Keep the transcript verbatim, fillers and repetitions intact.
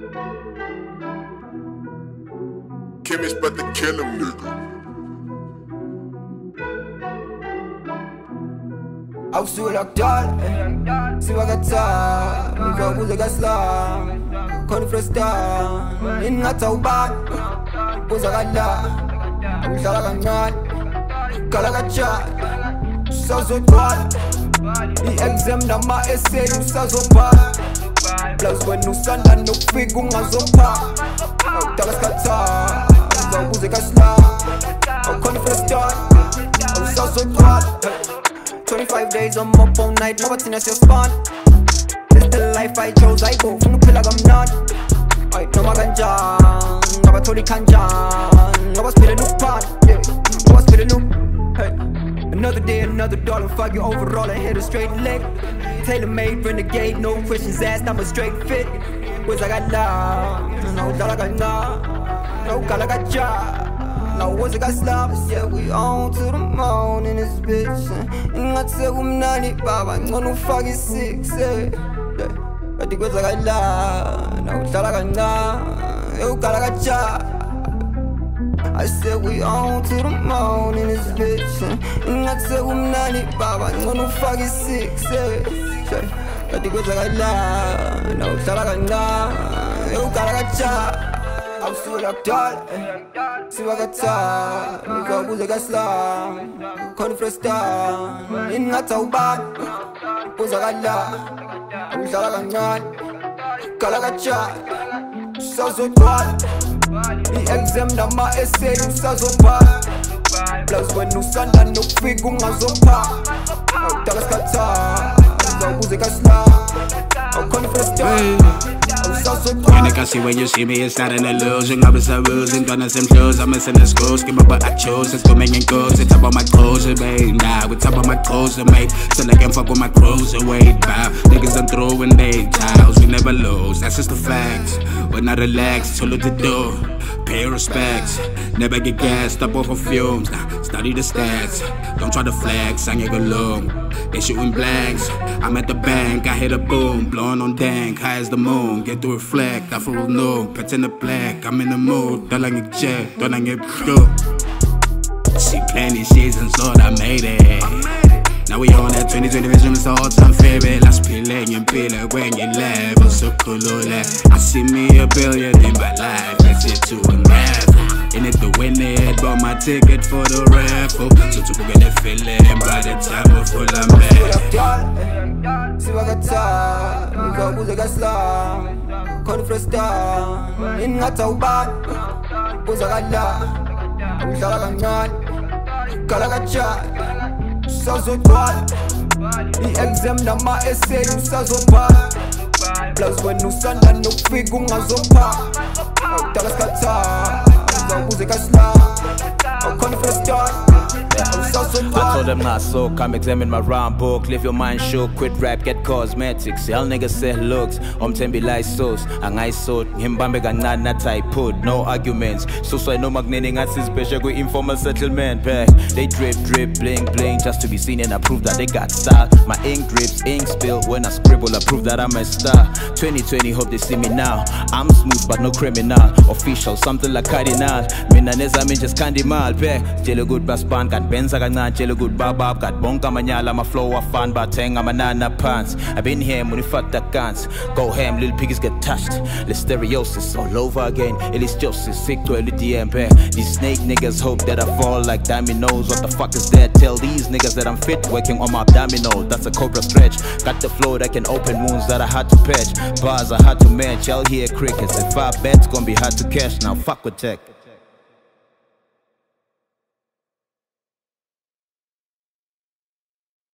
Chemist about to kill him, nigga. Aussulaktal, siwagata, mikabuze gasla, konfresta, ingatauban, buzagala, ushalagangan, kalagacha, sazotwal, i-exam na ma-essay usazopa, plus when usanda nufigu ngazopa, utagaskata, mikabuze gasla, konfresta, usazotwal. twenty-five days, I'm up all night, nobody knows your spawn. This the life I chose, I go from the pill like I'm not. I know my ganja, nobody told you kanjan. Nobody spit a new pot, yeah, nobody spit a new. Hey, another day, another dollar, fuck you overall, I hit a straight leg. Tailor-made, renegade, no questions asked, I'm a straight fit. Where's I got now? No dollar got now, no color got job. Now what's it got slobbers? Yeah, we on to the moon in this bitch. And I tell them ninety five, I'm gonna fucking six. I think what's like a lie. Now it's all like a nah. You got like a job. I said we on to the moon in this bitch. And I tell them ninety five, I'm gonna fucking six. I think what's like a lie. Now it's all like a nah. You got like a job. Aussulaktal, siwagata, mikabuze gasla, konfresta, ingatauban, buzagala, ushalagangan, kalagacha, sazotwal, i-exam na ma-essay usazopa, plus when usanda nufigu ngazopa, utagaskata, mikabuze gasla, konfresta. When I see when you see me, it's not an illusion. I was losing, gonna some clothes, I'm missing the schools. Give me what I chose, it's coming and goes. It's top of my clothes, babe. Nah, we top of my clothes, mate. Still I can fuck with my clothes away. Bow. Niggas I'm throwing they tiles, we never lose. That's just the facts. We're not relaxed, so look to do. Pay respects, never get gassed up off of fumes. Nah, study the stats, don't try to flex, I ain't alone. They shooting blanks, I'm at the bank, I hit a boom. Blowing on dank, high as the moon. Get to reflect, I feel no, pets in the black. I'm in the mood, don't I get jet, don't I get blue. See plenty seasons, Lord, I made it. Now we on that twenty twenty vision, it's the all-time favorite. Last peeling and peeling when you level, so cool, I see me a billion in my life, let's get to a raffle. In it to win it, bought my ticket for the raffle. So to get that feeling by the time we're full of mad. Siwagata, mikabuze gasla, konfresta, ingatauban, buzagala, ushalagangan, kalagacha, sazotwal, i-exam na ma-essay usazopa, plus when usanda nufigu ngazopa, utagaskata, mikabuze gasla, konfresta. I told them not so, come examine my rhyme book. Live your mind shook, quit rap, get cosmetics. Y'all niggas say looks, om tembi like sauce. Ang I so, himbambe ganad na type put, no arguments. So so I know magnetic as special go informal settlement. Back, they drip, drip, bling, bling, just to be seen and I prove that they got style. My ink drips, ink spill when I scribble, I prove that I'm a star. twenty twenty, hope they see me now. I'm smooth but no criminal, official, something like cardinal. Minaneza mean just candy mal, back, jelly good bass band, got Benza got jelly good babab, got bonka manyala, my flow a fan, but tenga manana pants. I've been here when you fuck that guns. Go ham, little piggies get touched. Listeriosis all over again. It is justice, sick to L D M. These snake niggas hope that I fall like dominoes. What the fuck is that? Tell these niggas that I'm fit, working on my abdominal. That's a cobra stretch. Got the flow that can open wounds that I had to patch. Bars I had to match. Y'all hear crickets. If I bet, it's gonna be hard to catch. Now fuck with tech.